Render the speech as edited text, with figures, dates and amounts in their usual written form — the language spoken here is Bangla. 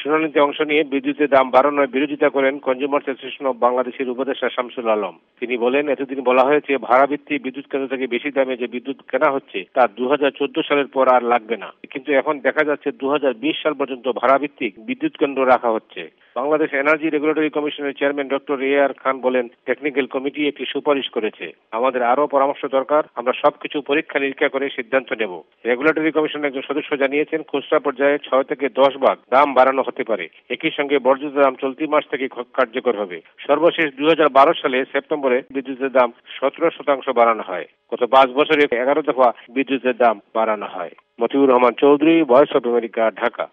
শুনানিতে অংশ নিয়ে বিদ্যুতের দাম বাড়ানোর বিরোধিতা করেন কনজিউমার্স অ্যাসোসিয়েশন অব বাংলাদেশের উপদেষ্টা শামসুল আলম। তিনি বলেন, এতদিন বলা হয়েছে ভাড়াভিত্তিক বিদ্যুৎ কেন্দ্র থেকে বেশি দামে যে বিদ্যুৎ কেনা হচ্ছে তা 2014 সালের পর আর লাগবে না, কিন্তু এখন দেখা যাচ্ছে 2020 সাল পর্যন্ত ভাড়াভিত্তিক বিদ্যুৎ কেন্দ্র রাখা হচ্ছে। বাংলাদেশ এনার্জি রেগুলেটরি কমিশনের চেয়ারম্যান ডক্টর এ.আর খান বলেন, টেকনিক্যাল কমিটি একটি সুপারিশ করেছে, আমাদের আরো পরামর্শ দরকার, আমরা সবকিছু পরীক্ষা নিরীক্ষা করে সিদ্ধান্ত নেব। রেগুলেটরি কমিশনের একজন সদস্য জানিয়েছেন, খুচরা পর্যায়ে 6 থেকে 10 ভাগ দাম বাড়ানো হতে পারে। একই সঙ্গে বর্ধিত দাম চলতি মাস থেকে কার্যকর হবে। সর্বশেষ 2012 সালে সেপ্টেম্বরে বিদ্যুতের দাম 17% বাড়ানো হয়। গত 5 বছরে 11 দফা বিদ্যুতের দাম বাড়ানো হয়। Motiur Rahman Chowdhury, voice of America, Dhaka.